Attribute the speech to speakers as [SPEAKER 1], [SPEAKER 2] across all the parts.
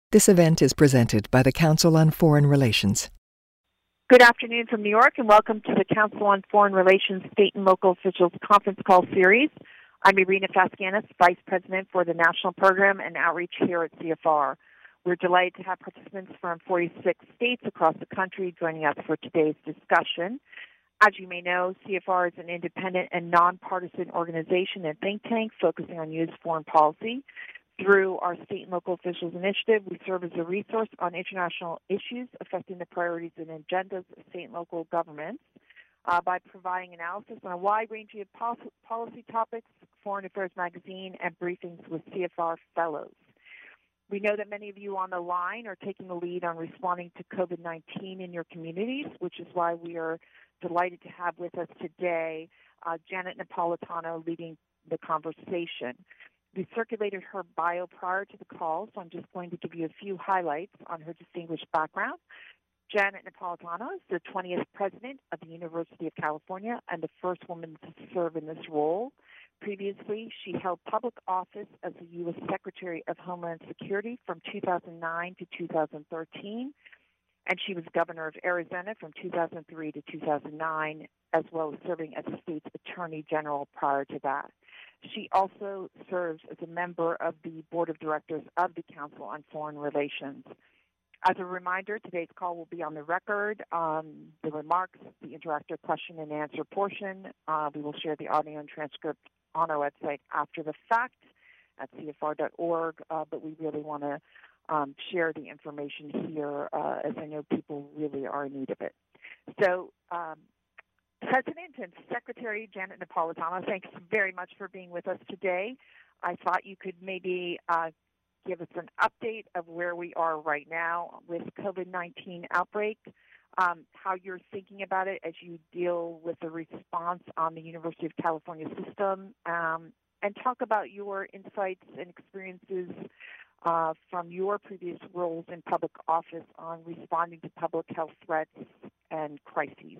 [SPEAKER 1] This event is presented by the Council on Foreign Relations.
[SPEAKER 2] Good afternoon from New York, and welcome to the Council on Foreign Relations State and Local Officials Conference Call Series. I'm Irina Faskianis, Vice President for the National Program and Outreach here at CFR. We're delighted to have participants from 46 states across the country joining us for today's discussion. As you may know, CFR is an independent and nonpartisan organization and think tank focusing on U.S. foreign policy. Through our state and local officials initiative, we serve as a resource on international issues affecting the priorities and agendas of state and local governments by providing analysis on a wide range of policy topics, Foreign Affairs Magazine, and briefings with CFR fellows. We know that many of you on the line are taking the lead on responding to COVID-19 in your communities, which is why we are delighted to have with us today Janet Napolitano leading the conversation. We circulated her bio prior to the call, so I'm just going to give you a few highlights on her distinguished background. Janet Napolitano is the 20th president of the University of California and the first woman to serve in this role. Previously, she held public office as the U.S. Secretary of Homeland Security from 2009 to 2013, and she was governor of Arizona from 2003 to 2009, as well as serving as the state's attorney general prior to that. She also serves as a member of the board of directors of the Council on Foreign Relations. As a reminder, today's call will be on the record. The remarks, the interactive question and answer portion, we will share the audio and transcript on our website after the fact at cfr.org, but we really want to share the information here as I know people really are in need of it. So, President and Secretary Janet Napolitano, thanks very much for being with us today. I thought you could maybe give us an update of where we are right now with COVID-19 outbreak, how you're thinking about it as you deal with the response on the University of California system, and talk about your insights and experiences from your previous roles in public office on responding to public health threats and crises.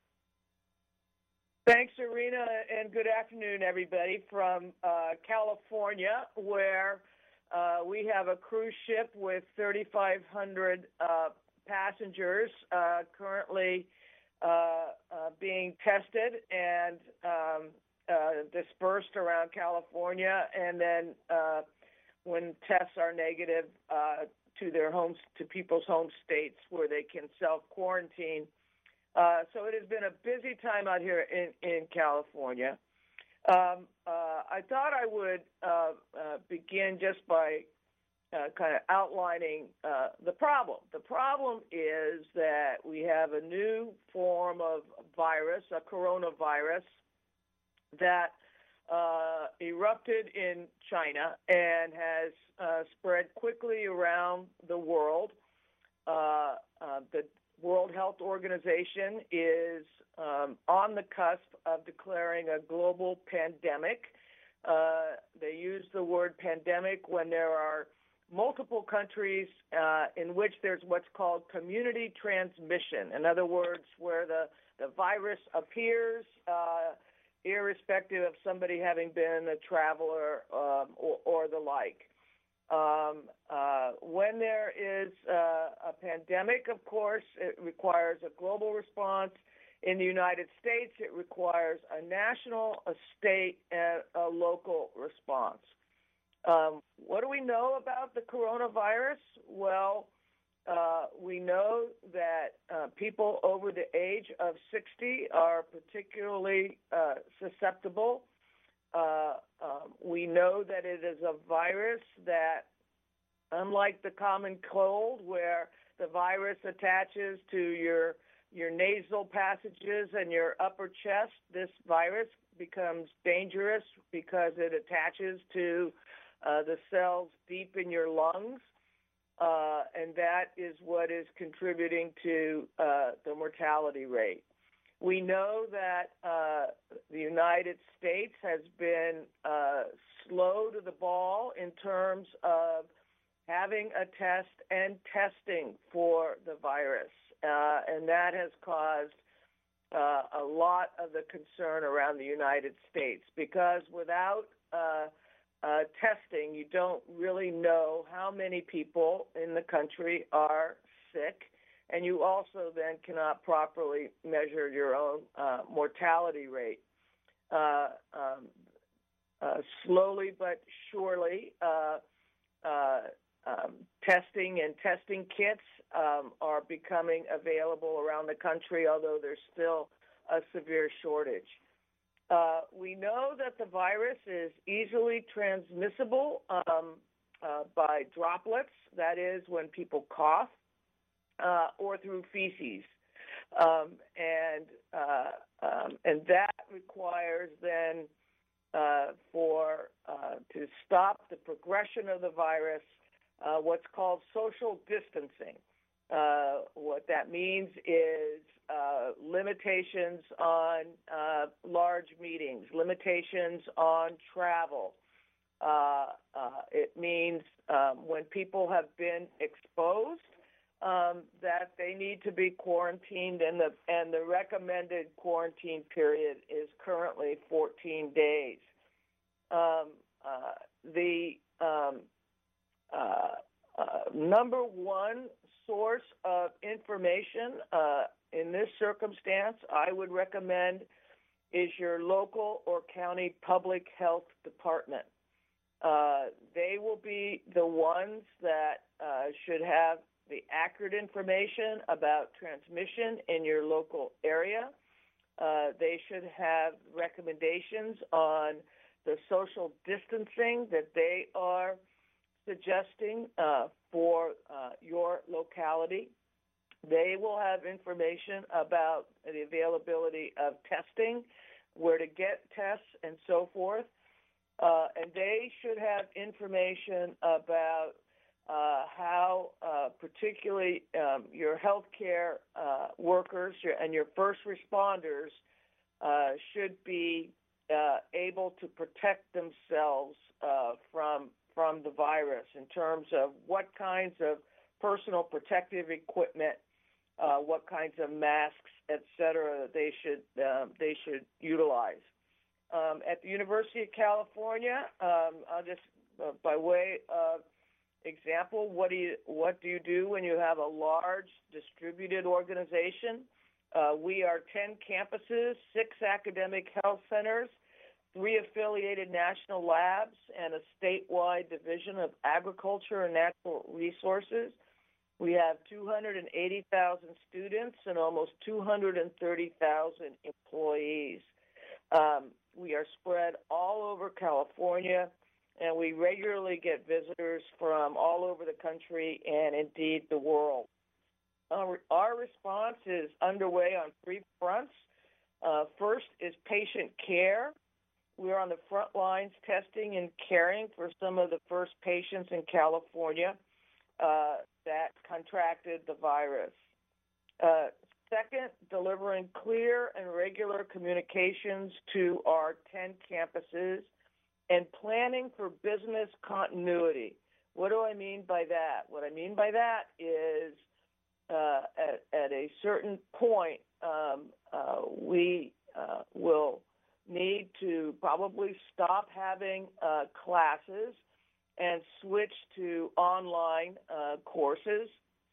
[SPEAKER 3] Thanks, Irina, and good afternoon, everybody, from California, where we have a cruise ship with 3,500 passengers currently being tested and dispersed around California, and then when tests are negative, to their homes, to people's home states where they can self-quarantine. So it has been a busy time out here in California. I thought I would begin just by kind of outlining the problem. The problem is that we have a new form of virus, a coronavirus, that erupted in China and has spread quickly around the world. The World Health Organization is on the cusp of declaring a global pandemic. They use the word pandemic when there are multiple countries in which there's what's called community transmission. In other words, where the virus appears irrespective of somebody having been a traveler or the like. When there is a pandemic, of course, it requires a global response. In the United States, it requires a national, a state, and a local response. What do we know about the coronavirus? Well, we know that people over the age of 60 are particularly susceptible. We know that it is a virus that, unlike the common cold, where the virus attaches to your nasal passages and your upper chest, this virus becomes dangerous because it attaches to the cells deep in your lungs, and that is what is contributing to the mortality rate. We know that the United States has been slow to the ball in terms of having a test and testing for the virus, and that has caused a lot of the concern around the United States, because without testing, you don't really know how many people in the country are sick, and you also then cannot properly measure your own mortality rate. Slowly but surely, testing and testing kits are becoming available around the country, although there's still a severe shortage. We know that the virus is easily transmissible by droplets, that is, when people cough, or through feces. And that requires then to stop the progression of the virus, what's called social distancing. What that means is limitations on large meetings, limitations on travel. It means when people have been exposed, that they need to be quarantined, and the recommended quarantine period is currently 14 days. The number one source of information in this circumstance, I would recommend, is your local or county public health department. They will be the ones that should have the accurate information about transmission in your local area. They should have recommendations on the social distancing that they are suggesting for your locality. They will have information about the availability of testing, where to get tests, and so forth. And they should have information about how particularly your healthcare workers and your first responders should be able to protect themselves from the virus in terms of what kinds of personal protective equipment, what kinds of masks, etc., they should utilize. At the University of California, I'll just by way of example, what do you do when you have a large distributed organization? We are 10 campuses, 6 academic health centers, 3 affiliated national labs, and a statewide division of agriculture and natural resources. We have 280,000 students and almost 230,000 employees. We are spread all over California, and we regularly get visitors from all over the country and indeed the world. Our response is underway on 3 fronts. First is patient care. We are on the front lines testing and caring for some of the first patients in California that contracted the virus. Second, delivering clear and regular communications to our 10 campuses and planning for business continuity. What do I mean by that? What I mean by that is at a certain point, we will need to probably stop having classes and switch to online courses.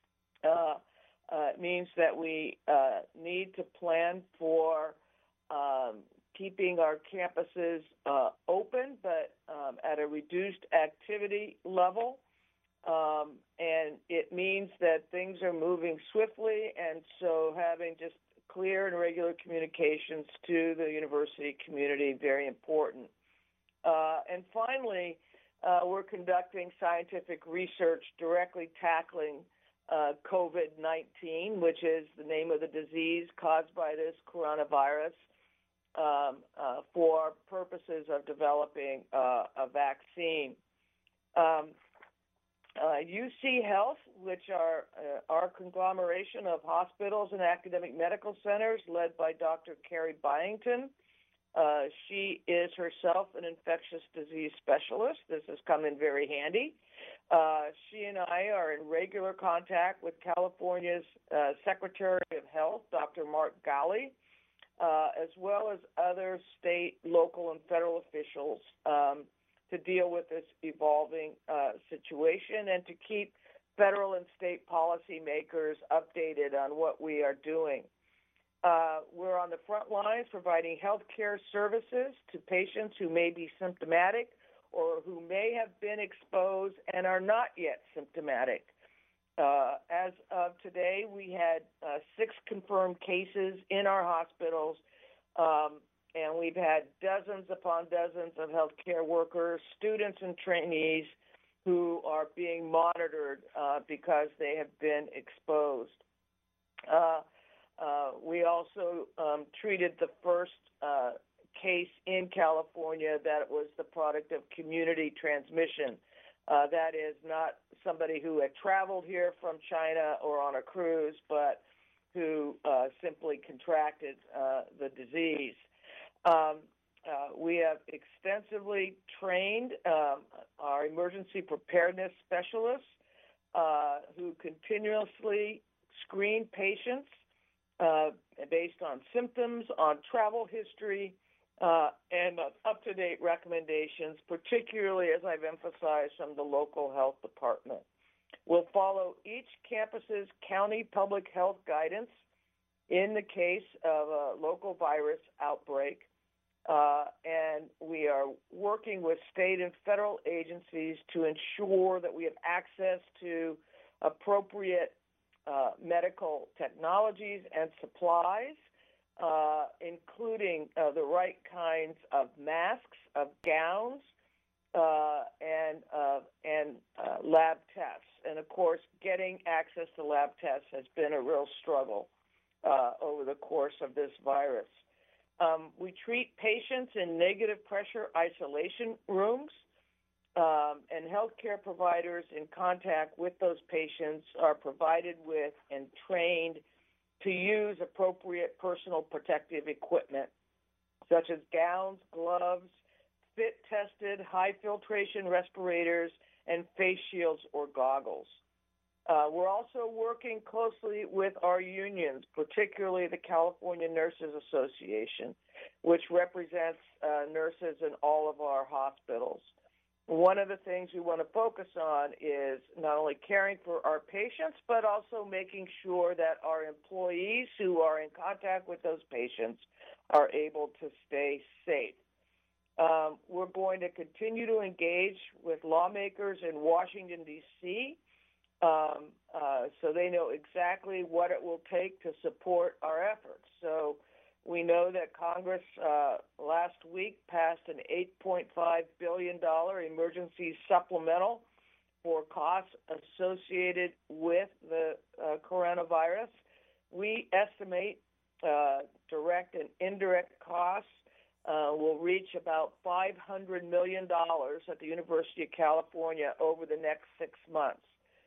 [SPEAKER 3] It means that we need to plan for keeping our campuses open, but at a reduced activity level. And it means that things are moving swiftly, and so having just clear and regular communications to the university community, very important. And finally, we're conducting scientific research directly tackling COVID-19, which is the name of the disease caused by this coronavirus, for purposes of developing a vaccine. UC Health, which are our conglomeration of hospitals and academic medical centers led by Dr. Carrie Byington. She is herself an infectious disease specialist. This has come in very handy. She and I are in regular contact with California's Secretary of Health, Dr. Mark Ghaly, as well as other state, local, and federal officials to deal with this evolving situation and to keep federal and state policymakers updated on what we are doing. We're on the front lines providing health care services to patients who may be symptomatic or who may have been exposed and are not yet symptomatic. As of today, we had 6 confirmed cases in our hospitals, and we've had dozens upon dozens of healthcare workers, students, and trainees who are being monitored because they have been exposed. We also treated the first case in California that was the product of community transmission. That is not somebody who had traveled here from China or on a cruise, but who simply contracted the disease. We have extensively trained our emergency preparedness specialists who continuously screen patients based on symptoms, on travel history, and up-to-date recommendations, particularly, as I've emphasized, from the local health department. We'll follow each campus's county public health guidance in the case of a local virus outbreak, and we are working with state and federal agencies to ensure that we have access to appropriate medical technologies and supplies, including the right kinds of masks, of gowns, and lab tests. And, of course, getting access to lab tests has been a real struggle over the course of this virus. We treat patients in negative pressure isolation rooms, and healthcare providers in contact with those patients are provided with and trained to use appropriate personal protective equipment, such as gowns, gloves, fit-tested high-filtration respirators, and face shields or goggles. We're also working closely with our unions, particularly the California Nurses Association, which represents nurses in all of our hospitals. One of the things we want to focus on is not only caring for our patients, but also making sure that our employees who are in contact with those patients are able to stay safe. We're going to continue to engage with lawmakers in Washington, D.C., so they know exactly what it will take to support our efforts. So we know that Congress last week passed an $8.5 billion emergency supplemental for costs associated with the coronavirus. We estimate direct and indirect costs will reach about $500 million at the University of California over the next 6 months.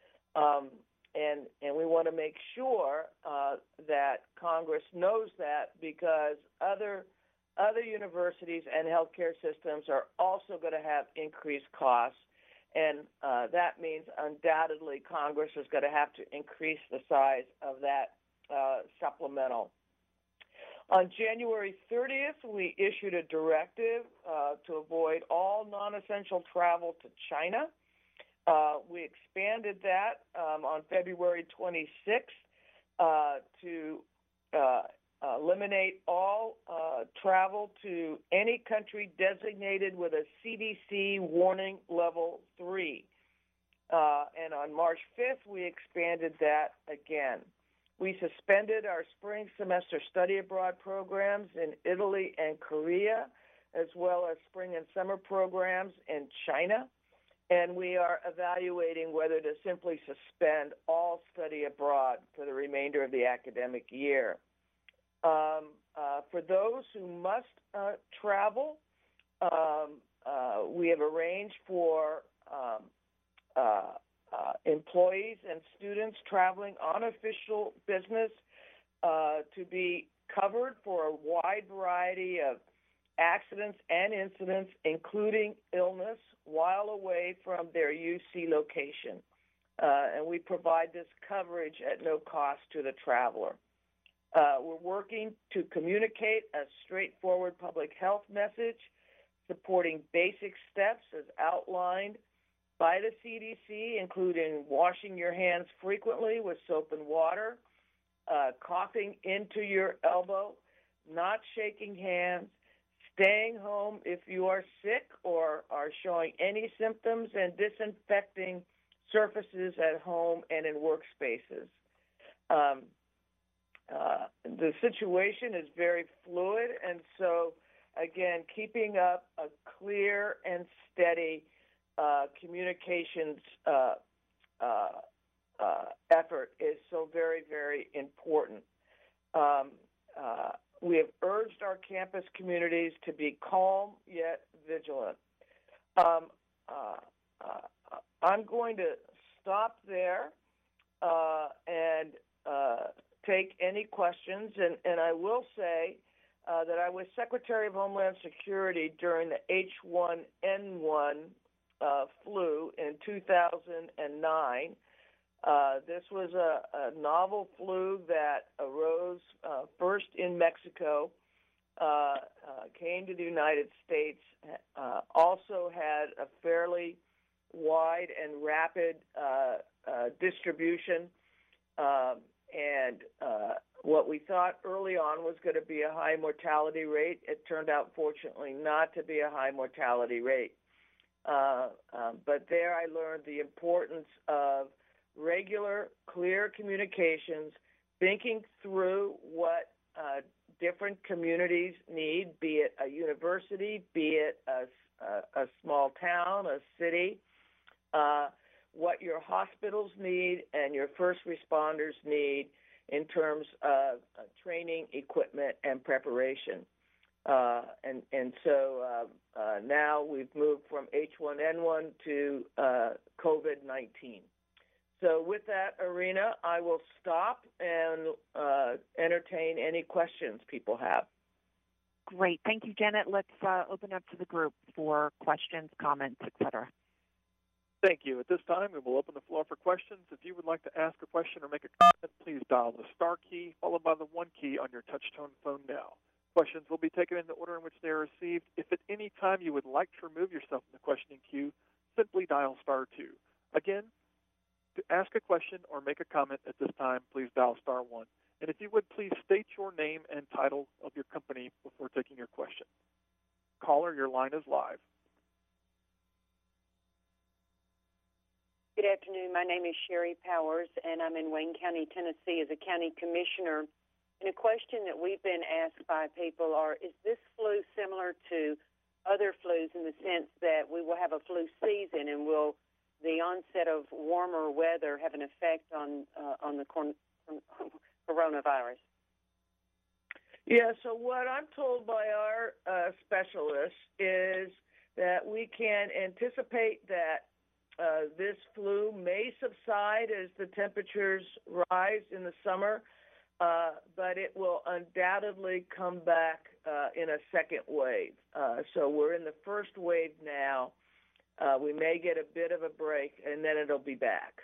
[SPEAKER 3] And we want to make sure that Congress knows that, because other universities and healthcare systems are also going to have increased costs, and that means undoubtedly Congress is going to have to increase the size of that supplemental. On January 30th, we issued a directive to avoid all non-essential travel to China. We expanded that on February 26th to eliminate all travel to any country designated with a CDC warning level 3. And on March 5th, we expanded that again. We suspended our spring semester study abroad programs in Italy and Korea, as well as spring and summer programs in China. And we are evaluating whether to simply suspend all study abroad for the remainder of the academic year. For those who must travel, we have arranged for employees and students traveling on official business to be covered for a wide variety of accidents and incidents, including illness, while away from their UC location. And we provide this coverage at no cost to the traveler. We're working to communicate a straightforward public health message supporting basic steps as outlined by the CDC, including washing your hands frequently with soap and water, coughing into your elbow, not shaking hands, staying home if you are sick or are showing any symptoms, and disinfecting surfaces at home and in workspaces. The situation is very fluid, and so, again, keeping up a clear and steady communications effort is so very, very important. We have urged our campus communities to be calm yet vigilant. I'm going to stop there and take any questions, and I will say that I was Secretary of Homeland Security during the H1N1 flu in 2009. This was a novel flu that arose first in Mexico, came to the United States, also had a fairly wide and rapid distribution, and what we thought early on was going to be a high mortality rate, it turned out, fortunately, not to be a high mortality rate. But there I learned the importance of regular, clear communications, thinking through what different communities need, be it a university, be it a small town, a city, what your hospitals need and your first responders need in terms of training, equipment, and preparation. And so now we've moved from H1N1 to COVID-19. So with that, Irina, I will stop and entertain any questions people have.
[SPEAKER 2] Great. Thank you, Janet. Let's open up to the group for questions, comments, etc.
[SPEAKER 4] Thank you. At this time, we will open the floor for questions. If you would like to ask a question or make a comment, please dial the star key followed by the 1 key on your touch-tone phone now. Questions will be taken in the order in which they are received. If at any time you would like to remove yourself from the questioning queue, simply dial star 2. Again, to ask a question or make a comment at this time, please dial star 1. And if you would, please state your name and title of your company before taking your question. Caller, your line is live.
[SPEAKER 5] Good afternoon. My name is Sherry Powers, and I'm in Wayne County, Tennessee, as a county commissioner. And a question that we've been asked by people is this flu similar to other flus in the sense that we will have a flu season, and will the onset of warmer weather have an effect on the coronavirus?
[SPEAKER 3] Yeah, so what I'm told by our specialists is that we can anticipate that this flu may subside as the temperatures rise in the summer, but it will undoubtedly come back in a second wave. So we're in the first wave now. We may get a bit of a break, and then it'll be back.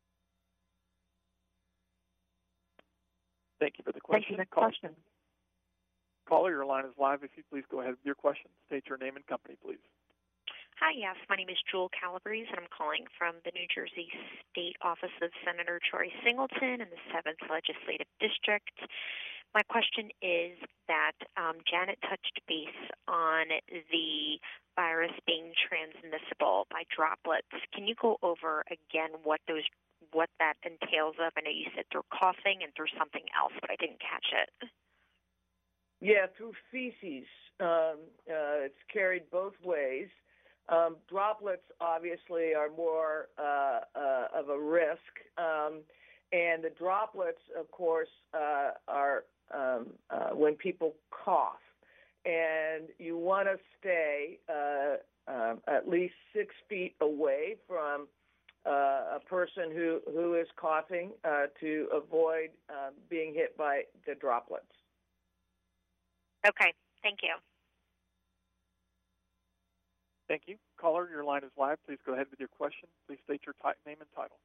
[SPEAKER 4] Thank you for the question.
[SPEAKER 2] Thank you for the question.
[SPEAKER 4] Caller, your line is live. If you please go ahead with your question. State your name and company, please.
[SPEAKER 6] Hi, yes. My name is Jewel Calabrese, and I'm calling from the New Jersey State Office of Senator Troy Singleton in the 7th Legislative District. My question is that Janet touched base on the virus being transmissible by droplets. Can you go over again what that entails of? I know you said through coughing and through something else, but I didn't catch it.
[SPEAKER 3] Yeah, through feces. It's carried both ways. Droplets obviously are more of a risk, and the droplets, of course, are when people cough, and you want to stay at least 6 feet away from a person who is coughing to avoid being hit by the droplets.
[SPEAKER 6] Okay, thank you.
[SPEAKER 4] Thank you. Caller, your line is live. Please go ahead with your question. Please state your name and title.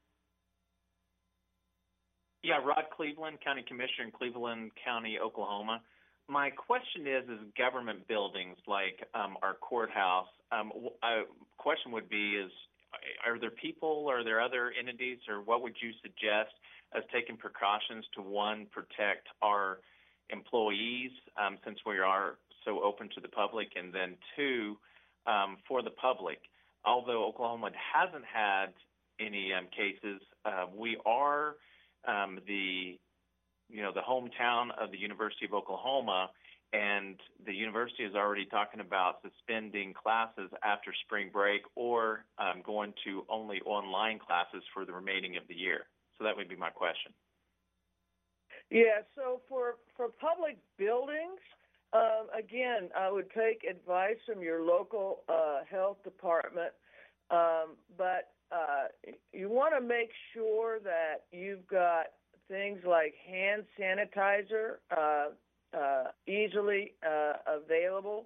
[SPEAKER 7] Yeah, Rod Cleveland, County Commissioner in Cleveland County, Oklahoma. My question is government buildings like our courthouse. Question would be is, are there people, are there other entities, or what would you suggest as taking precautions to, one, protect our employees since we are so open to the public, and then two, for the public. Although Oklahoma hasn't had any cases, we are the hometown of the University of Oklahoma, and the university is already talking about suspending classes after spring break or going to only online classes for the remaining of the year. So that would be my question.
[SPEAKER 3] Yeah, so for public buildings, again, I would take advice from your local health department, but you want to make sure that you've got things like hand sanitizer easily available,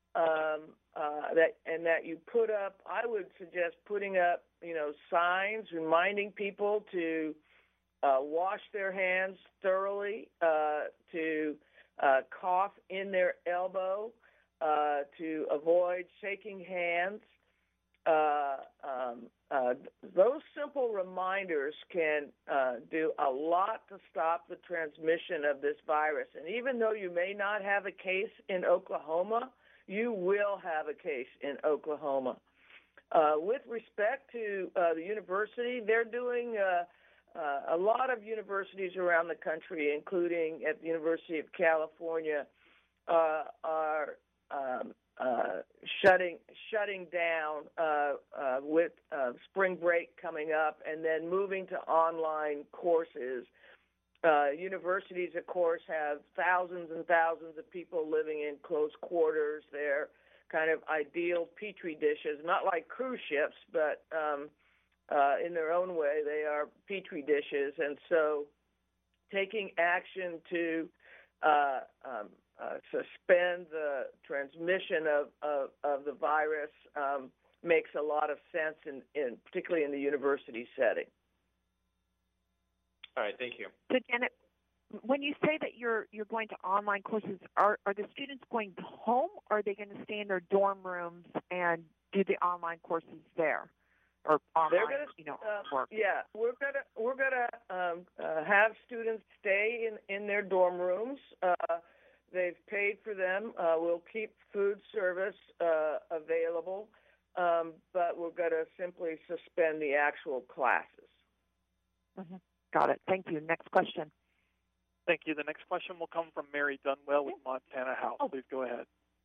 [SPEAKER 3] that you put up. I would suggest putting up, signs reminding people to wash their hands thoroughly, to cough in their elbow, to avoid shaking hands. Those simple reminders can do a lot to stop the transmission of this virus. And even though you may not have a case in Oklahoma, you will have a case in Oklahoma. With respect to the university, they're doing a lot of universities around the country, including at the University of California, are shutting down with spring break coming up, and then moving to online courses. Universities, of course, have thousands and thousands of people living in close quarters. They're kind of ideal petri dishes, not like cruise ships, but in their own way, they are petri dishes. And so taking action to suspend the transmission of the virus makes a lot of sense, particularly in the university setting.
[SPEAKER 7] All right, thank you.
[SPEAKER 2] So, Janet, when you say that you're going to online courses, are the students going home, or are they going to stay in their dorm rooms and do the online courses there? Or online, work.
[SPEAKER 3] Yeah, we're gonna have students stay in their dorm rooms. They've paid for them. We'll keep food service available, but we're going to simply suspend the actual classes.
[SPEAKER 2] Mm-hmm. Got it. Thank you. Next question.
[SPEAKER 4] Thank you. The next question will come from Mary Dunwell with Montana House. Please go ahead.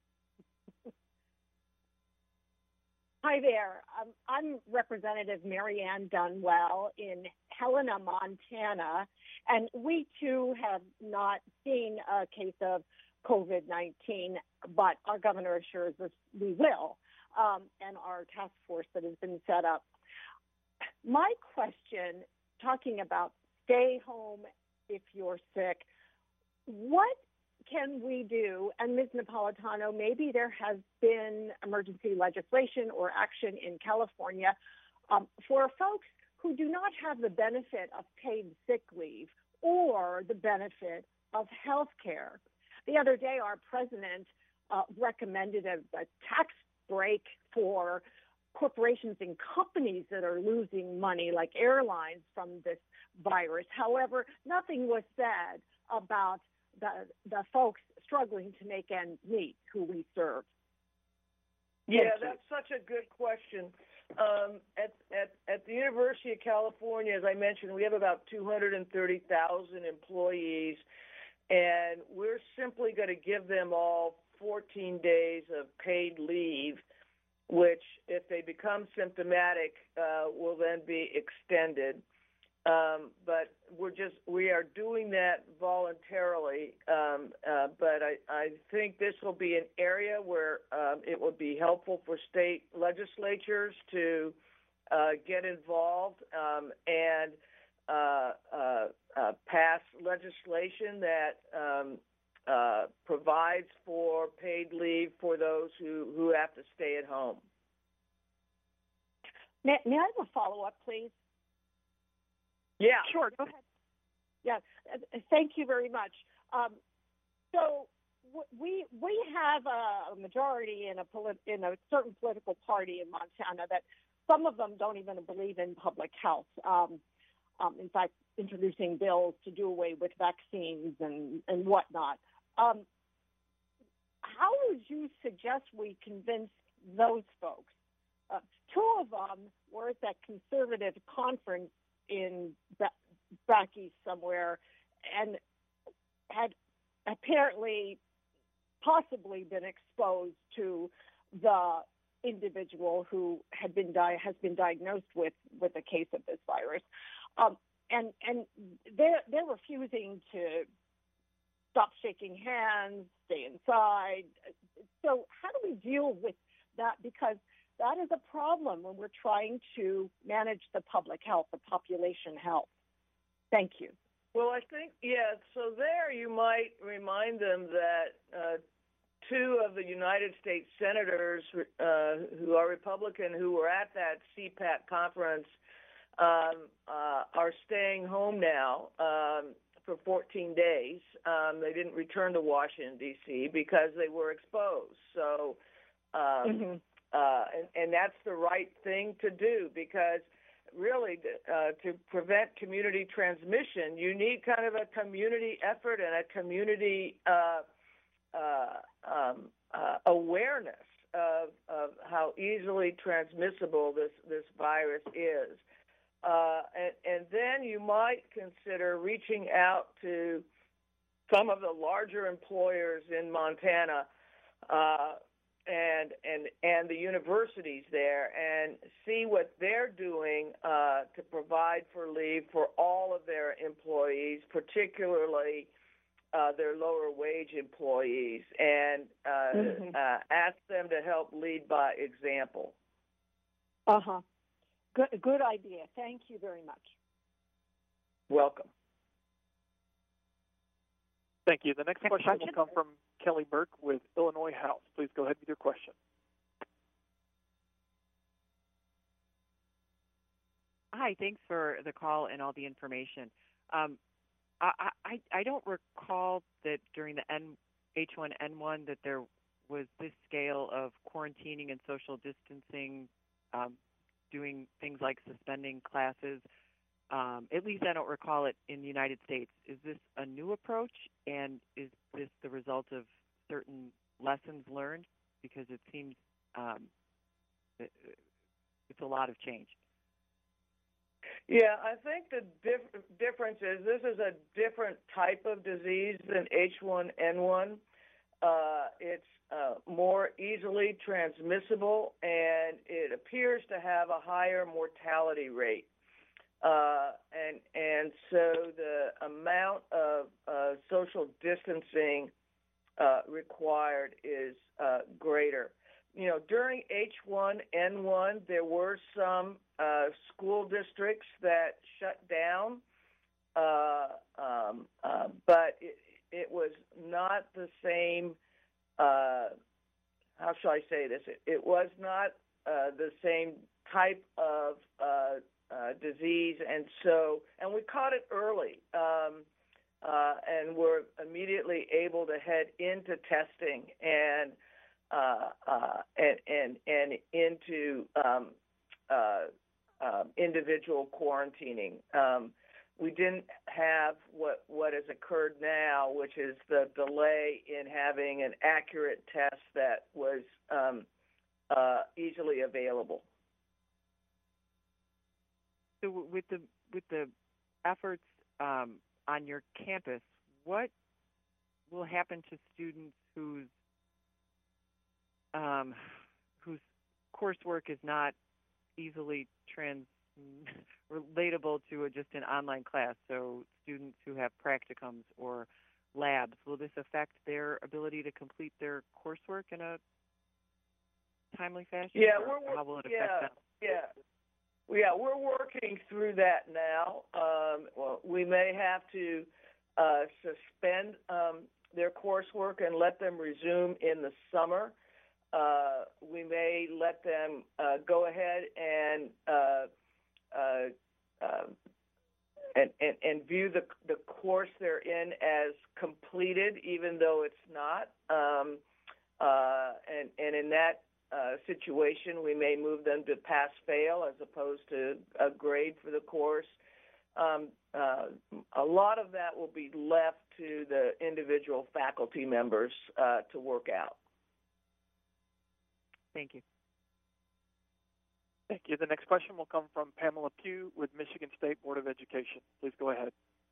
[SPEAKER 8] Hi there. I'm Representative Mary Ann Dunwell in Helena, Montana, and we too have not seen a case of COVID-19, but our governor assures us we will, and our task force that has been set up. My question, talking about stay home if you're sick, what can we do? And Ms. Napolitano, maybe there has been emergency legislation or action in California for folks who do not have the benefit of paid sick leave or the benefit of health care. The other day, our president recommended a tax break for corporations and companies that are losing money, like airlines, from this virus. However, nothing was said about the folks struggling to make ends meet who we serve.
[SPEAKER 3] Yeah, that's such a good question. At the University of California, as I mentioned, we have about 230,000 employees, and we're simply going to give them all 14 days of paid leave, which, if they become symptomatic, will then be extended. But we are doing that voluntarily. But I think this will be an area where it would be helpful for state legislatures to get involved and pass legislation that provides for paid leave for those who have to stay at home.
[SPEAKER 8] May I have a follow-up, please?
[SPEAKER 3] Yeah.
[SPEAKER 8] Sure, go ahead. Yeah, thank you very much. So we have a majority in a certain political party in Montana that some of them don't even believe in public health. In fact, introducing bills to do away with vaccines and whatnot. How would you suggest we convince those folks? Two of them were at that conservative conference in back east somewhere and had apparently possibly been exposed to the individual who has been diagnosed with a case of this virus. And they're refusing to stop shaking hands, stay inside. So how do we deal with that? Because that is a problem when we're trying to manage the public health, the population health. Thank you.
[SPEAKER 3] Well, I think, so there you might remind them that two of the United States senators who are Republican who were at that CPAC conference are staying home now for 14 days. They didn't return to Washington, D.C. because they were exposed. So, and that's the right thing to do because really to prevent community transmission, you need kind of a community effort and a community awareness of how easily transmissible this virus is. And then you might consider reaching out to some of the larger employers in Montana and the universities there and see what they're doing to provide for leave for all of their employees, particularly their lower wage employees, and ask them to help lead by example.
[SPEAKER 8] Good idea. Thank you very much.
[SPEAKER 3] Welcome.
[SPEAKER 4] Thank you. The next question will come from Kelly Burke with Illinois House. Please go ahead with your question.
[SPEAKER 9] Hi, thanks for the call and all the information. I don't recall that during the H1N1 that there was this scale of quarantining and social distancing, doing things like suspending classes. At least I don't recall it in the United States. Is this a new approach, and is this the result of certain lessons learned? Because it seems it's a lot of change.
[SPEAKER 3] Yeah, I think the difference is this is a different type of disease than H1N1. It's more easily transmissible, and it appears to have a higher mortality rate. And so the amount of social distancing required is greater. You know, during H1N1, there were some school districts that shut down, but it was not the same. How shall I say this? It was not the same type of disease, and we caught it early, and were immediately able to head into testing and into individual quarantining. We didn't have what has occurred now, which is the delay in having an accurate test that was easily available.
[SPEAKER 9] So with the efforts on your campus, what will happen to students whose coursework is not easily relatable to just an online class? So students who have practicums or labs, will this affect their ability to complete their coursework in a timely fashion?
[SPEAKER 3] Yeah,
[SPEAKER 9] how will it affect them?
[SPEAKER 3] Yeah, we're working through that now. Well, we may have to suspend their coursework and let them resume in the summer. We may let them go ahead and and view the course they're in as completed, even though it's not. And in that situation, we may move them to pass-fail as opposed to a grade for the course. A lot of that will be left to the individual faculty members to work out.
[SPEAKER 9] Thank you.
[SPEAKER 4] Thank you. The next question will come from Pamela Pugh with Michigan State Board of Education. Please go ahead.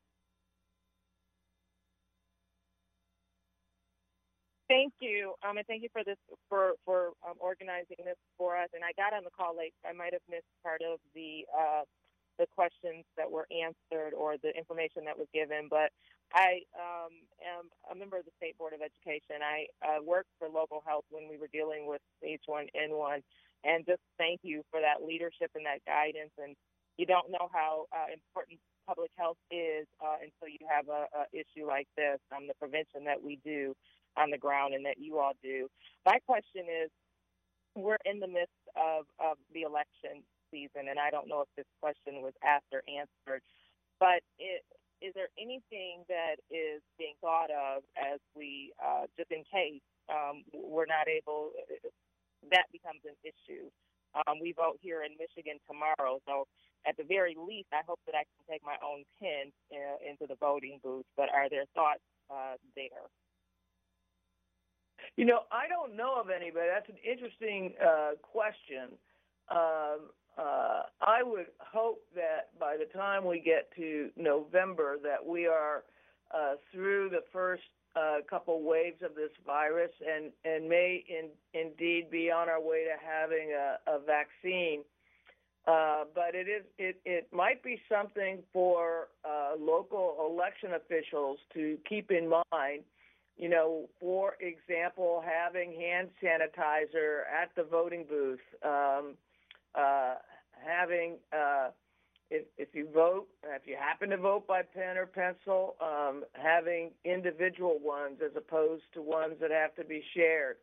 [SPEAKER 10] Thank you, and thank you for this for organizing this for us. And I got on the call late, so I might have missed part of the questions that were answered or the information that was given. But I am a member of the State Board of Education. I worked for local health when we were dealing with H1N1, and just thank you for that leadership and that guidance. And you don't know how important public health is until you have a issue like this, the prevention that we do on the ground and that you all do. My question is, we're in the midst of the election season, and I don't know if this question was asked or answered, but is there anything that is being thought of as we, just in case we're not able, that becomes an issue? We vote here in Michigan tomorrow, so at the very least, I hope that I can take my own pen into the voting booth, but are there thoughts there?
[SPEAKER 3] You know, I don't know of anybody. That's an interesting question. I would hope that by the time we get to November that we are through the first couple waves of this virus and may indeed be on our way to having a vaccine. But it might be something for local election officials to keep in mind. You know, for example, having hand sanitizer at the voting booth, having, if you vote, if you happen to vote by pen or pencil, having individual ones as opposed to ones that have to be shared,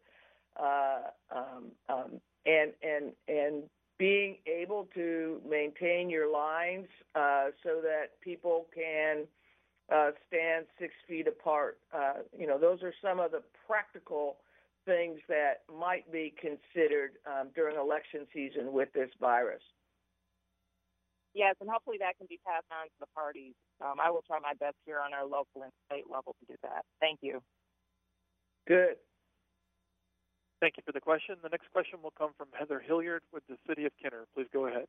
[SPEAKER 3] and being able to maintain your lines so that people can stand 6 feet apart. Those are some of the practical things that might be considered during election season with this virus.
[SPEAKER 10] Yes, and hopefully that can be passed on to the parties. I will try my best here on our local and state level to do that. Thank you.
[SPEAKER 3] Good.
[SPEAKER 4] Thank you for the question. The next question will come from Heather Hilliard with the City of Kenner. Please go ahead.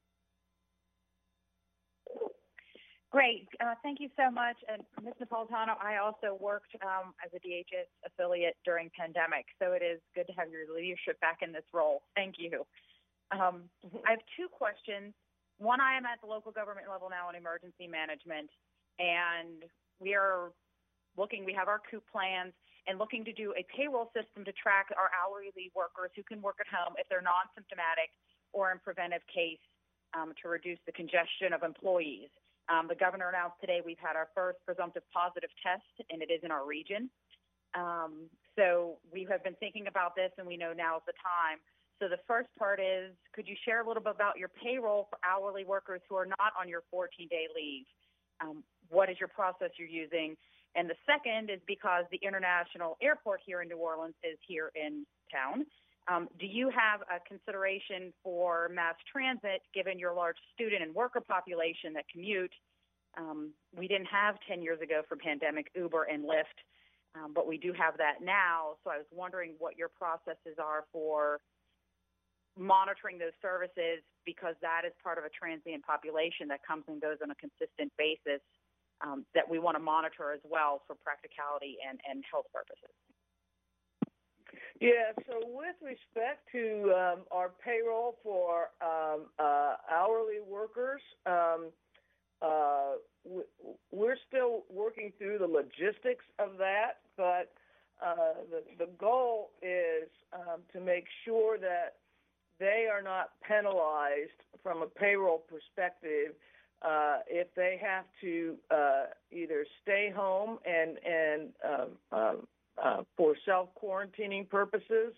[SPEAKER 11] Great. Thank you so much. And Ms. Napolitano, I also worked as a DHS affiliate during pandemic, so it is good to have your leadership back in this role. Thank you. I have two questions. One, I am at the local government level now in emergency management, and we have our COOP plans and looking to do a payroll system to track our hourly workers who can work at home if they're non-symptomatic or in preventive case to reduce the congestion of employees. The governor announced today we've had our first presumptive positive test, and it is in our region. So we have been thinking about this, and we know now is the time. So the first part is, could you share a little bit about your payroll for hourly workers who are not on your 14-day leave? What is your process you're using? And the second is because the international airport here in New Orleans is here in town. Do you have a consideration for mass transit, given your large student and worker population that commute? We didn't have 10 years ago for pandemic Uber and Lyft, but we do have that now. So I was wondering what your processes are for monitoring those services, because that is part of a transient population that comes and goes on a consistent basis that we want to monitor as well for practicality and health purposes.
[SPEAKER 3] Yeah, so with respect to our payroll for hourly workers, we're still working through the logistics of that, but the goal is to make sure that they are not penalized from a payroll perspective if they have to either stay home and for self-quarantining purposes,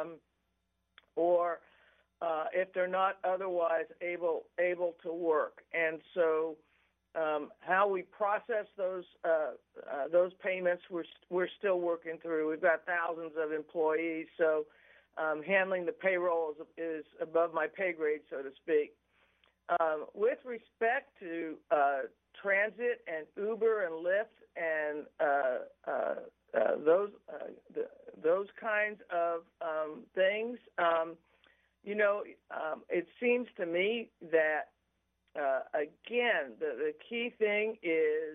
[SPEAKER 3] or if they're not otherwise able to work. And so how we process those payments, we're still working through. We've got thousands of employees, so handling the payroll is above my pay grade, so to speak. With respect to transit and Uber and Lyft and those kinds of things, it seems to me that again, the key thing is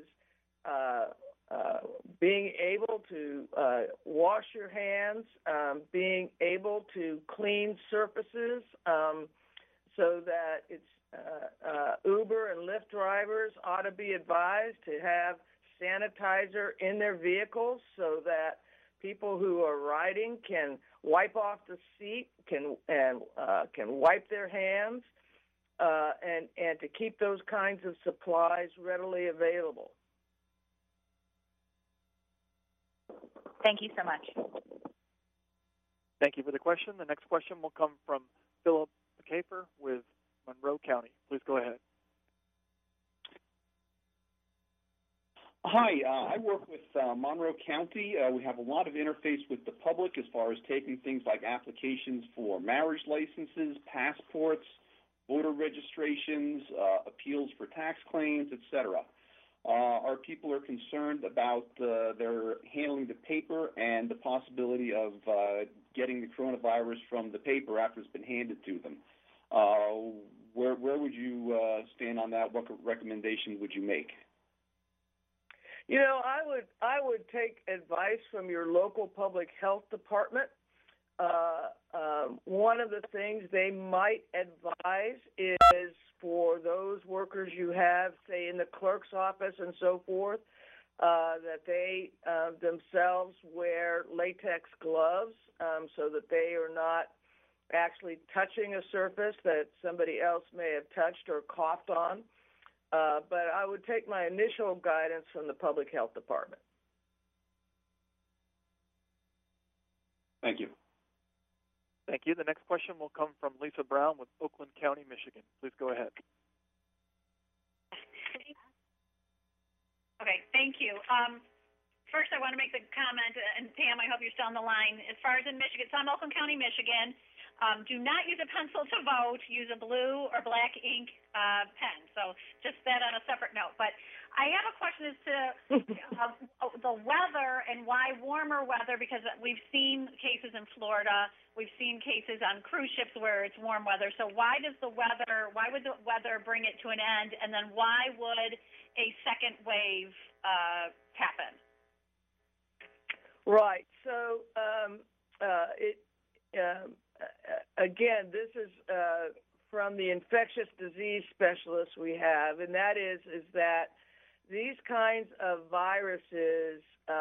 [SPEAKER 3] being able to wash your hands, being able to clean surfaces, so that it's Uber and Lyft drivers ought to be advised to have sanitizer in their vehicles so that people who are riding can wipe off the seat, can wipe their hands, and to keep those kinds of supplies readily available.
[SPEAKER 11] Thank you so much.
[SPEAKER 4] Thank you for the question. The next question will come from Philip McCafer with Monroe County. Please go ahead.
[SPEAKER 12] Hi, I work with Monroe County. We have a lot of interface with the public as far as taking things like applications for marriage licenses, passports, voter registrations, appeals for tax claims, etc. Our people are concerned about their handling the paper and the possibility of getting the coronavirus from the paper after it's been handed to them. Where would you stand on that? What recommendation would you make?
[SPEAKER 3] I would take advice from your local public health department. One of the things they might advise is for those workers you have, say, in the clerk's office and so forth, that they themselves wear latex gloves so that they are not actually touching a surface that somebody else may have touched or coughed on. But I would take my initial guidance from the public health department.
[SPEAKER 12] Thank you.
[SPEAKER 4] Thank you. The next question will come from Lisa Brown with Oakland County, Michigan. Please go ahead.
[SPEAKER 13] Okay, thank you. First, I want to make the comment, and Pam, I hope you're still on the line. As far as in Michigan, so I'm Oakland County, Michigan. Do not use a pencil to vote. Use a blue or black ink pen. So just that on a separate note. But I have a question as to the weather and why warmer weather, because we've seen cases in Florida. We've seen cases on cruise ships where it's warm weather. So why would the weather bring it to an end? And then why would a second wave happen?
[SPEAKER 3] Right. So again, this is from the infectious disease specialists we have, and that is that these kinds of viruses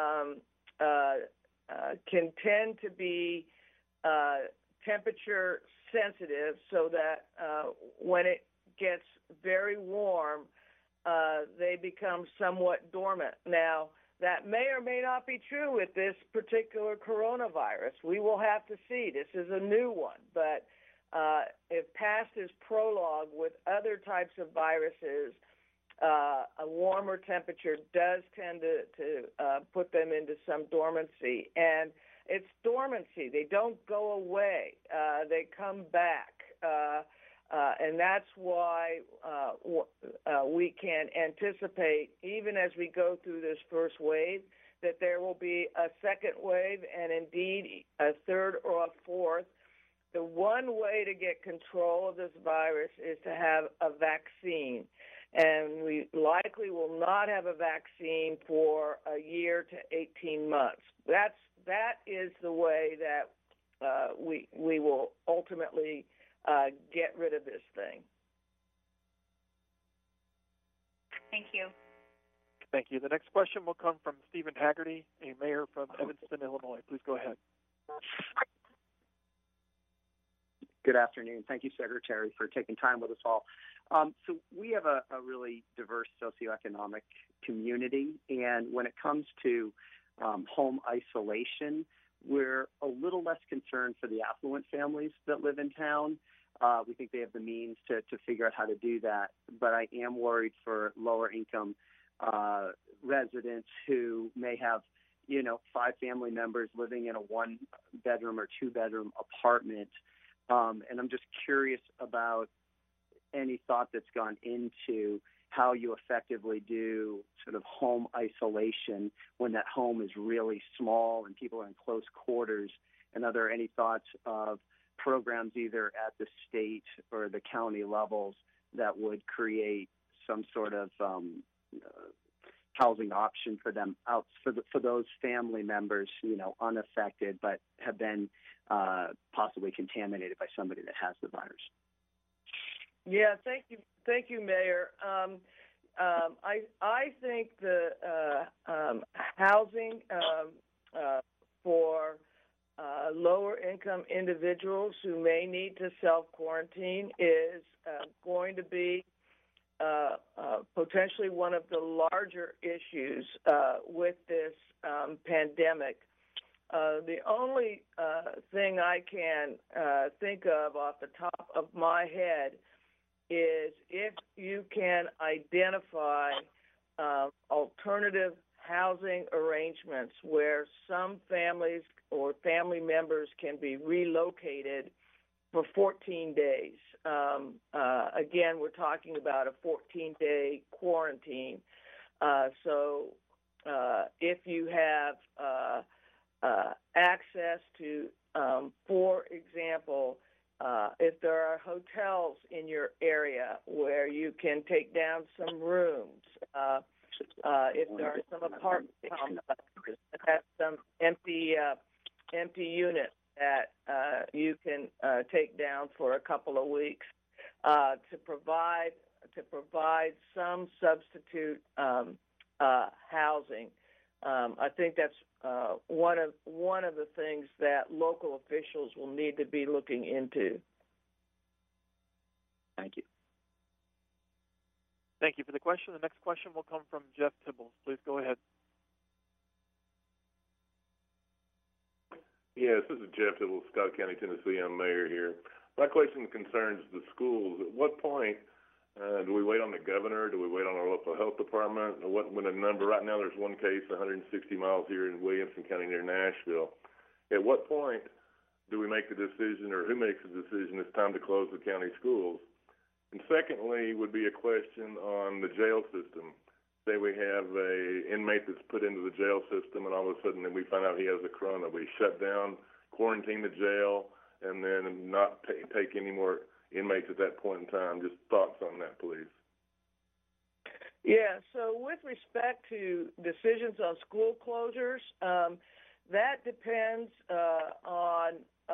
[SPEAKER 3] can tend to be temperature sensitive, so that when it gets very warm, they become somewhat dormant. Now, that may or may not be true with this particular coronavirus. We will have to see. This is a new one. But if past is prologue with other types of viruses, a warmer temperature does tend to put them into some dormancy. And it's dormancy. They don't go away. They come back. And that's why we can anticipate, even as we go through this first wave, that there will be a second wave and indeed a third or a fourth. The one way to get control of this virus is to have a vaccine. And we likely will not have a vaccine for a year to 18 months. That is the way that we will ultimately get rid of this thing.
[SPEAKER 13] Thank you.
[SPEAKER 4] Thank you. The next question will come from Stephen Haggerty, a mayor from Evanston, Illinois. Please go ahead.
[SPEAKER 14] Good afternoon. Thank you, Secretary, for taking time with us all. So we have a really diverse socioeconomic community, and when it comes to home isolation, we're a little less concerned for the affluent families that live in town. We think they have the means to figure out how to do that. But I am worried for lower income residents who may have, 5 family members living in a 1-bedroom or 2-bedroom apartment. And I'm just curious about any thought that's gone into how you effectively do sort of home isolation when that home is really small and people are in close quarters. And are there any thoughts of programs either at the state or the county levels that would create some sort of housing option for them out for those family members, unaffected but have been possibly contaminated by somebody that has the virus?
[SPEAKER 3] Yeah, thank you, Mayor. I think the housing for lower income individuals who may need to self-quarantine is going to be potentially one of the larger issues with this pandemic. The only thing I can think of off the top of my head is if you can identify alternative housing arrangements where some families or family members can be relocated for 14 days. Again, we're talking about a 14-day quarantine. So if you have access to, for example, if there are hotels in your area where you can take down some rooms, if there are some apartment complexes that have some empty units that you can take down for a couple of weeks, to provide some substitute housing. I think that's one of the things that local officials will need to be looking into.
[SPEAKER 14] Thank you.
[SPEAKER 4] Thank you for the question. The next question will come from Jeff Tibbles. Please go ahead.
[SPEAKER 15] Yes, this is Jeff Tibbles, Scott County, Tennessee. I'm mayor here. My question concerns the schools. At what point do we wait on the governor? Do we wait on our local health department? Or when a number, right now there's one case 160 miles here in Williamson County near Nashville. At what point do we make the decision, or who makes the decision it's time to close the county schools? And secondly would be a question on the jail system. Say we have a inmate that's put into the jail system, and all of a sudden we find out he has the corona. We shut down, quarantine the jail, and then not take any more inmates at that point in time. Just thoughts on that, please.
[SPEAKER 3] Yeah, so with respect to decisions on school closures, that depends on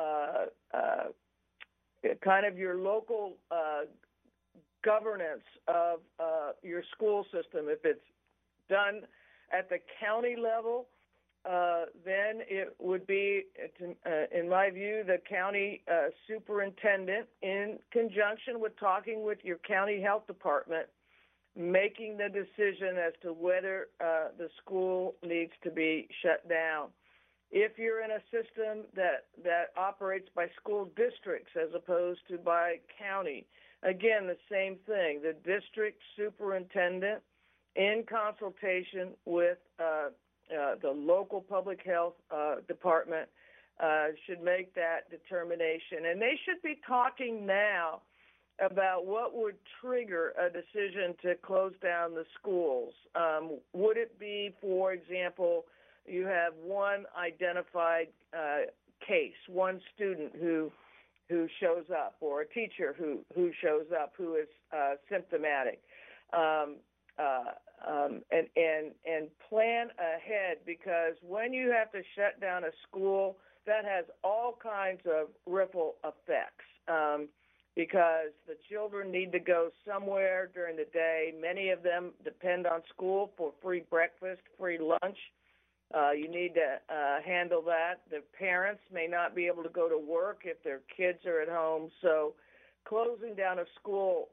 [SPEAKER 3] kind of your local governance of your school system. If it's done at the county level, then it would be, in my view, the county superintendent, in conjunction with talking with your county health department, making the decision as to whether the school needs to be shut down. If you're in a system that operates by school districts as opposed to by county, again, the same thing. The district superintendent, in consultation with the local public health department, should make that determination. And they should be talking now about what would trigger a decision to close down the schools. Would it be, for example, you have one identified case, one student who shows up, or a teacher who shows up who is symptomatic, and plan ahead, because when you have to shut down a school, that has all kinds of ripple effects, because the children need to go somewhere during the day. Many of them depend on school for free breakfast, free lunch. You need to handle that. The parents may not be able to go to work if their kids are at home. So closing down a school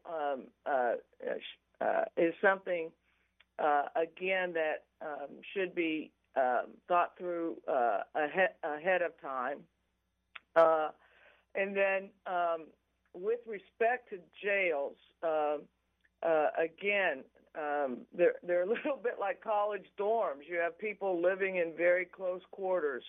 [SPEAKER 3] is something, again, that should be thought through ahead of time. And then with respect to jails, again, they're a little bit like college dorms. You have people living in very close quarters.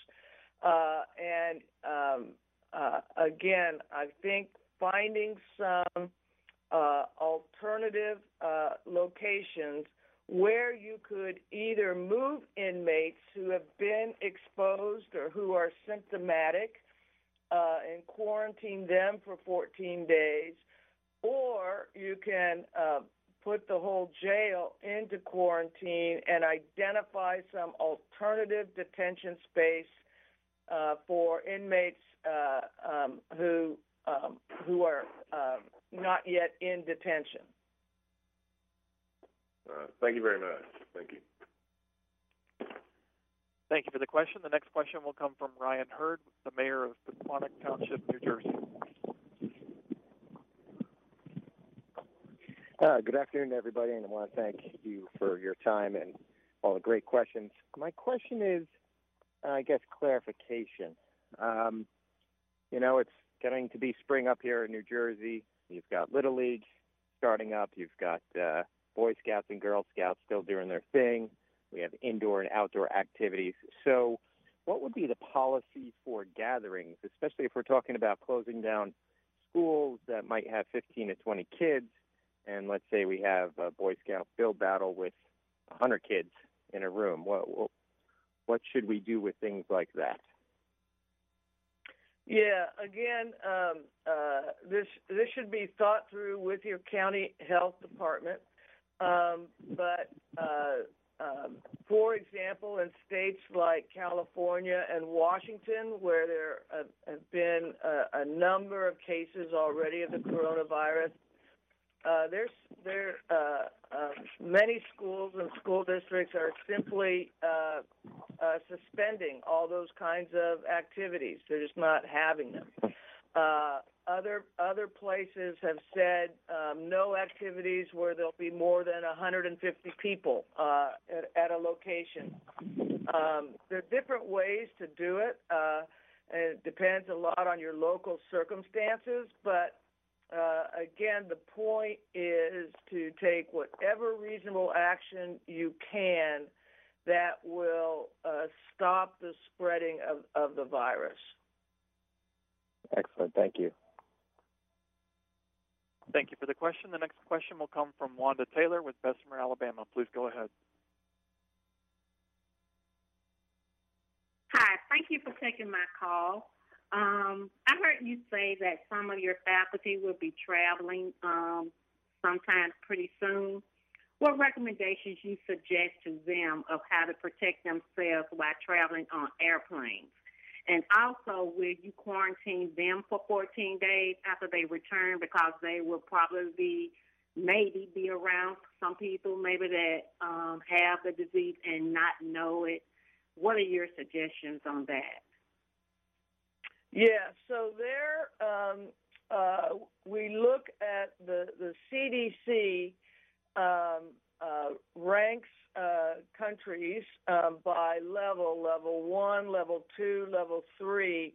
[SPEAKER 3] Again, I think finding some alternative locations where you could either move inmates who have been exposed or who are symptomatic and quarantine them for 14 days, or you can put the whole jail into quarantine and identify some alternative detention space for inmates who are not yet in detention.
[SPEAKER 15] Thank you very much. Thank you.
[SPEAKER 4] Thank you for the question. The next question will come from Ryan Hurd, the mayor of Pequannock Township, New Jersey.
[SPEAKER 16] Good afternoon, everybody, and I want to thank you for your time and all the great questions. My question is, I guess, clarification. It's getting to be spring up here in New Jersey. You've got Little League starting up. You've got Boy Scouts and Girl Scouts still doing their thing. We have indoor and outdoor activities. So what would be the policy for gatherings, especially if we're talking about closing down schools that might have 15 to 20 kids, and let's say we have a Boy Scout build battle with 100 kids in a room? What should we do with things like that?
[SPEAKER 3] Yeah, again, this should be thought through with your county health department. For example, in states like California and Washington, where there have been a number of cases already of the coronavirus, many schools and school districts are simply suspending all those kinds of activities. They're just not having them. Other places have said no activities where there'll be more than 150 people at a location. There are different ways to do it. And it depends a lot on your local circumstances, but again, the point is to take whatever reasonable action you can that will stop the spreading of the virus.
[SPEAKER 16] Excellent. Thank you.
[SPEAKER 4] Thank you for the question. The next question will come from Wanda Taylor with Bessemer, Alabama. Please go ahead.
[SPEAKER 17] Hi. Thank you for taking my call. I heard you say that some of your faculty will be traveling sometime pretty soon. What recommendations you suggest to them of how to protect themselves while traveling on airplanes? And also, will you quarantine them for 14 days after they return, because they will probably maybe be around some people maybe that have the disease and not know it? What are your suggestions on that?
[SPEAKER 3] Yeah, so we look at the CDC ranks countries by level 1, level 2, level 3,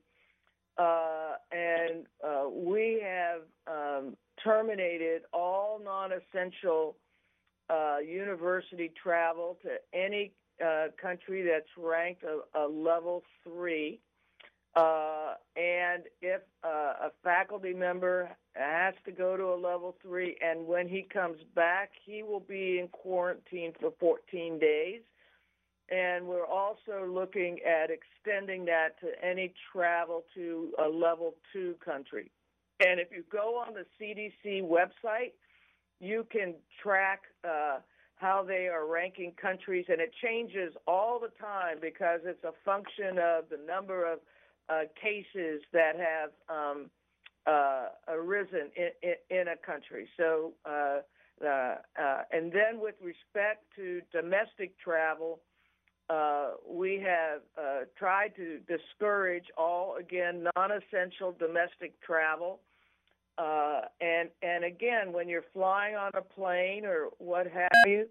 [SPEAKER 3] and we have terminated all non-essential university travel to any country that's ranked a level 3. And if a faculty member has to go to a level 3, and when he comes back, he will be in quarantine for 14 days. And we're also looking at extending that to any travel to a level 2 country. And if you go on the CDC website, you can track how they are ranking countries, and it changes all the time because it's a function of the number of cases that have arisen in a country. So, and then with respect to domestic travel, we have tried to discourage all, again, non-essential domestic travel. And again, when you're flying on a plane or what have you,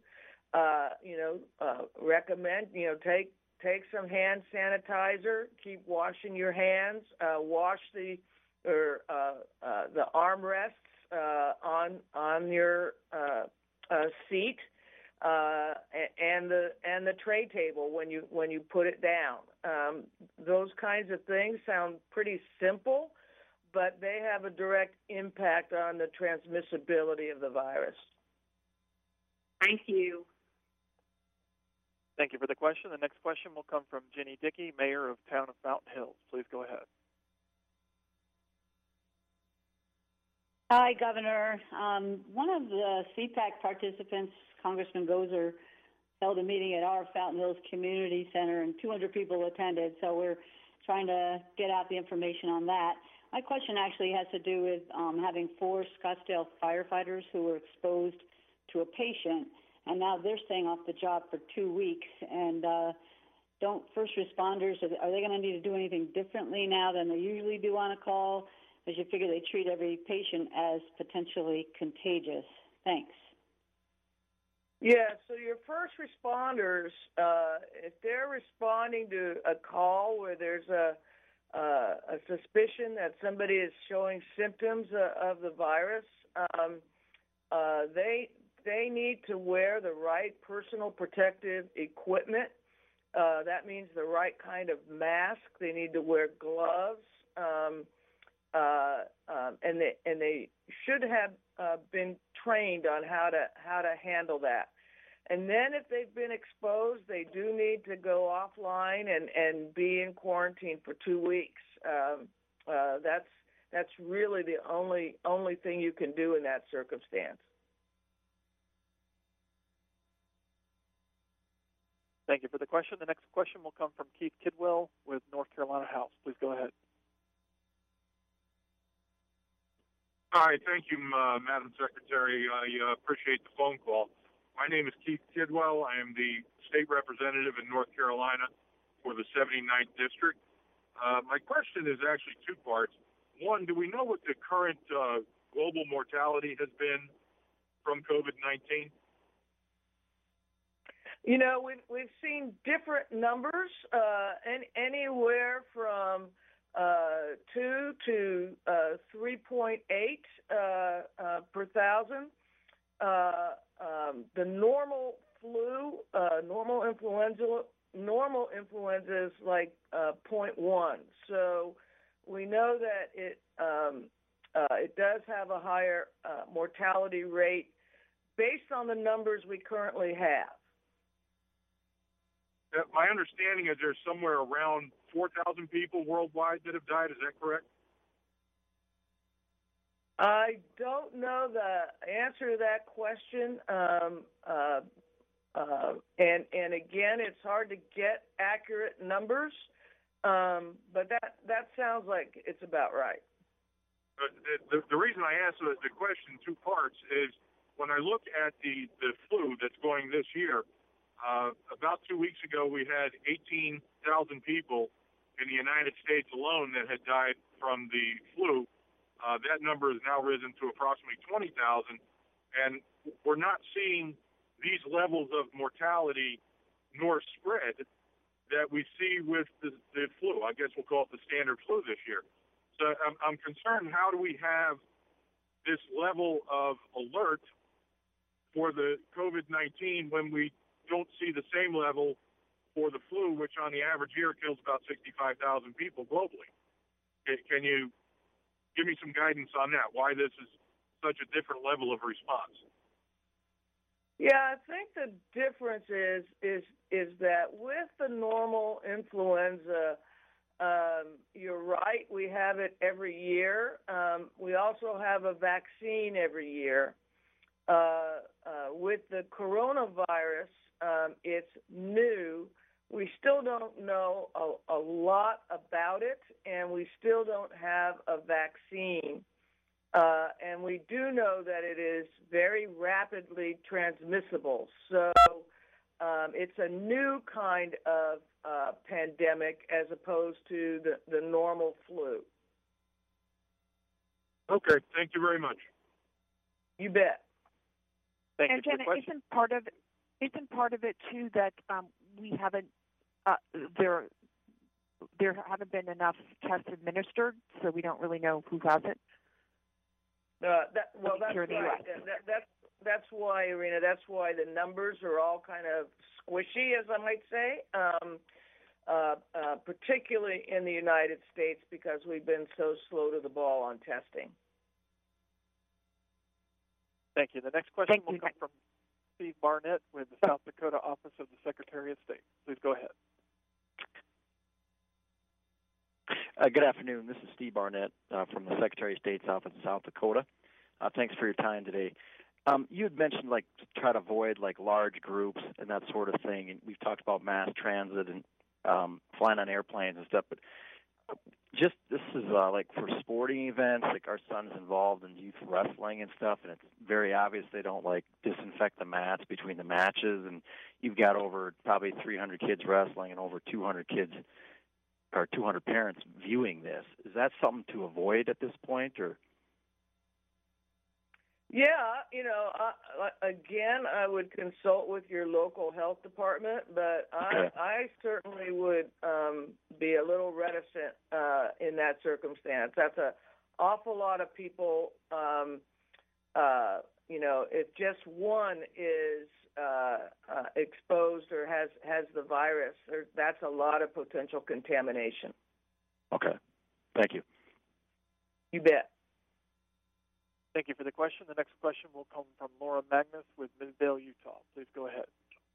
[SPEAKER 3] recommend, take some hand sanitizer, keep washing your hands, wash the or the armrests on your seat, and the tray table when you put it down. Those kinds of things sound pretty simple, but they have a direct impact on the transmissibility of the virus.
[SPEAKER 17] Thank you.
[SPEAKER 4] Thank you for the question. The next question will come from Jenny Dickey, Mayor of Town of Fountain Hills. Please go ahead.
[SPEAKER 18] Hi, Governor. One of the CPAC participants, Congressman Gozer, held a meeting at our Fountain Hills Community Center, and 200 people attended, so we're trying to get out the information on that. My question actually has to do with having 4 Scottsdale firefighters who were exposed to a patient, and now they're staying off the job for 2 weeks. And don't first responders, are they going to need to do anything differently now than they usually do on a call? As you figure they treat every patient as potentially contagious. Thanks.
[SPEAKER 3] Yeah, so your first responders, if they're responding to a call where there's a suspicion that somebody is showing symptoms of the virus, they need to wear the right personal protective equipment. That means the right kind of mask. They need to wear gloves. And they should have been trained on how to handle that. And then if they've been exposed, they do need to go offline and be in quarantine for 2 weeks. That's really the only thing you can do in that circumstance.
[SPEAKER 4] Thank you for the question. The next question will come from Keith Kidwell with North Carolina House. Please go ahead.
[SPEAKER 19] Hi, thank you, Madam Secretary. I appreciate the phone call. My name is Keith Kidwell. I am the state representative in North Carolina for the 79th District. My question is actually 2 parts. One, do we know what the current global mortality has been from COVID-19?
[SPEAKER 3] You know, we've seen different numbers, anywhere from 2 to 3.8 per thousand. The normal flu, normal influenza is like 0.1. So we know that it does have a higher mortality rate based on the numbers we currently have.
[SPEAKER 19] My understanding is there's somewhere around 4,000 people worldwide that have died. Is that correct?
[SPEAKER 3] I don't know the answer to that question. And again, it's hard to get accurate numbers, but that sounds like it's about right.
[SPEAKER 19] The reason I asked the question in 2 parts is when I look at the flu that's going this year, about 2 weeks ago we had 18,000 people in the United States alone that had died from the flu. That number has now risen to approximately 20,000, and we're not seeing these levels of mortality nor spread that we see with the flu. I guess we'll call it the standard flu this year. So I'm concerned, how do we have this level of alert for the COVID-19 when we don't see the same level for the flu, which on the average year kills about 65,000 people globally? Can you give me some guidance on that, why this is such a different level of response?
[SPEAKER 3] Yeah, I think the difference is that with the normal influenza, you're right, we have it every year. We also have a vaccine every year. With the coronavirus, it's new. We still don't know a lot about it, and we still don't have a vaccine. And we do know that it is very rapidly transmissible. So it's a new kind of pandemic as opposed to the normal flu.
[SPEAKER 19] Okay, thank you very much.
[SPEAKER 3] You bet.
[SPEAKER 4] Thank
[SPEAKER 20] and
[SPEAKER 4] you for
[SPEAKER 20] Jenna,
[SPEAKER 4] the question.
[SPEAKER 20] isn't part of it too that we haven't there
[SPEAKER 2] there haven't been enough tests administered, so we don't really know who has it.
[SPEAKER 3] That's
[SPEAKER 2] here in the
[SPEAKER 3] right.
[SPEAKER 2] US.
[SPEAKER 3] That's why, Irina. That's why the numbers are all kind of squishy, as I might say, particularly in the United States, because we've been so slow to the ball on testing.
[SPEAKER 4] Thank you. The next question will come from Steve Barnett with the South Dakota Office of the Secretary of State. Please go ahead.
[SPEAKER 20] Good afternoon. This is Steve Barnett from the Secretary of State's Office in South Dakota. Thanks for your time today. You had mentioned to try to avoid large groups and that sort of thing, and we've talked about mass transit and flying on airplanes and stuff. But just this is for sporting events. Our son's involved in youth wrestling and stuff, and it's very obvious they don't disinfect the mats between the matches. And you've got over probably 300 kids wrestling and over 200 kids or 200 parents viewing this. Is that something to avoid at this point, or?
[SPEAKER 3] Yeah, again, I would consult with your local health department, but I certainly would be a little reticent in that circumstance. That's an awful lot of people. If just one is exposed or has the virus, that's a lot of potential contamination.
[SPEAKER 20] Okay. Thank you.
[SPEAKER 3] You bet.
[SPEAKER 4] Thank you for the question. The next question will come from Laura Magnus with Midvale, Utah. Please go ahead.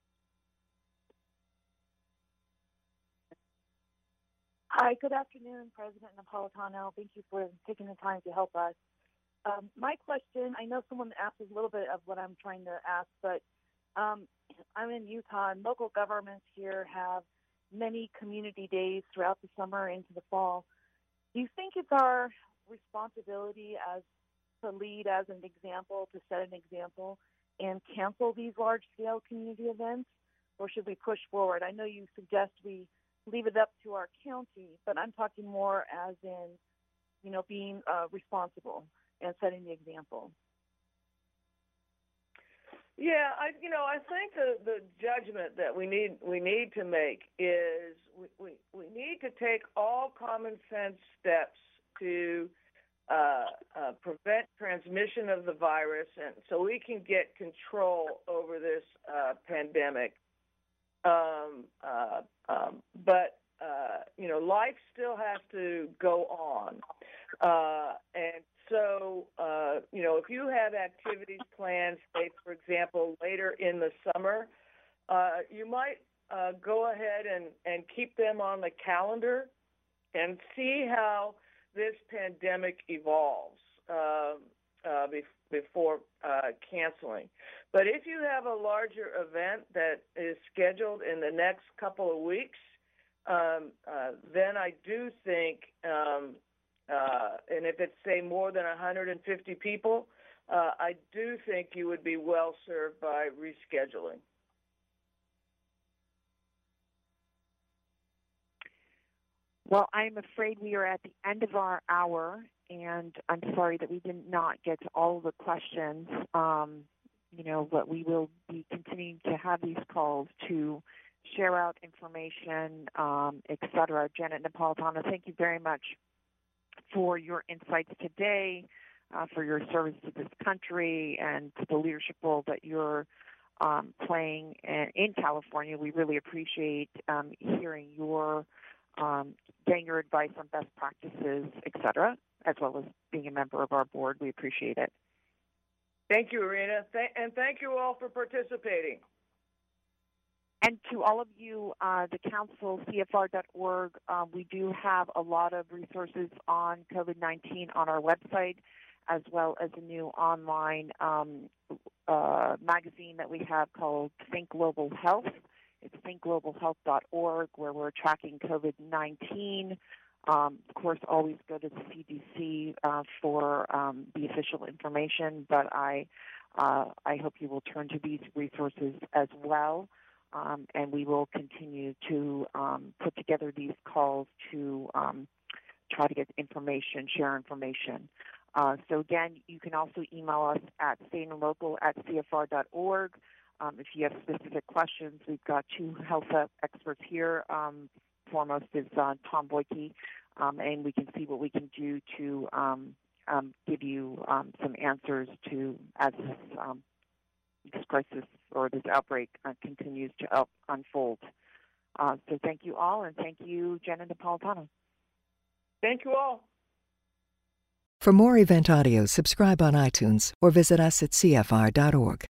[SPEAKER 21] Hi, good afternoon, President Napolitano. Thank you for taking the time to help us. My question, I know someone asked a little bit of what I'm trying to ask, but I'm in Utah, and local governments here have many community days throughout the summer into the fall. Do you think it's our responsibility to lead as an example, to set an example, and cancel these large-scale community events, or should we push forward? I know you suggest we leave it up to our county, but I'm talking more as in, being responsible and setting the example.
[SPEAKER 3] Yeah, I think the judgment that we need to make is we need to take all common sense steps to prevent transmission of the virus, and so we can get control over this pandemic. But life still has to go on, and so if you have activities planned, say for example later in the summer, you might go ahead and keep them on the calendar and see how this pandemic evolves before canceling. But if you have a larger event that is scheduled in the next couple of weeks, then I do think, and if it's, say, more than 150 people, I do think you would be well served by rescheduling.
[SPEAKER 2] Well, I'm afraid we are at the end of our hour, and I'm sorry that we did not get to all of the questions. But we will be continuing to have these calls to share out information, et cetera. Janet Napolitano, thank you very much for your insights today, for your service to this country, and to the leadership role that you're playing in California. We really appreciate hearing your getting your advice on best practices, et cetera, as well as being a member of our board. We appreciate it.
[SPEAKER 3] Thank you, Irina, and thank you all for participating.
[SPEAKER 2] And to all of you, the council, CFR.org, we do have a lot of resources on COVID-19 on our website, as well as a new online magazine that we have called Think Global Health. It's thinkglobalhealth.org, where we're tracking COVID-19. Of course, always go to the CDC for the official information, but I hope you will turn to these resources as well. And we will continue to put together these calls to try to get information, share information. So again, you can also email us at stateandlocal@cfr.org. If you have specific questions, we've got two health experts here foremost is Tom Boyke, and we can see what we can do to give you some answers to as this crisis or this outbreak continues to unfold. So thank you all, and thank you, Jenna Napolitano.
[SPEAKER 3] Thank you all.
[SPEAKER 1] For more event audio, subscribe on iTunes or visit us at CFR.org.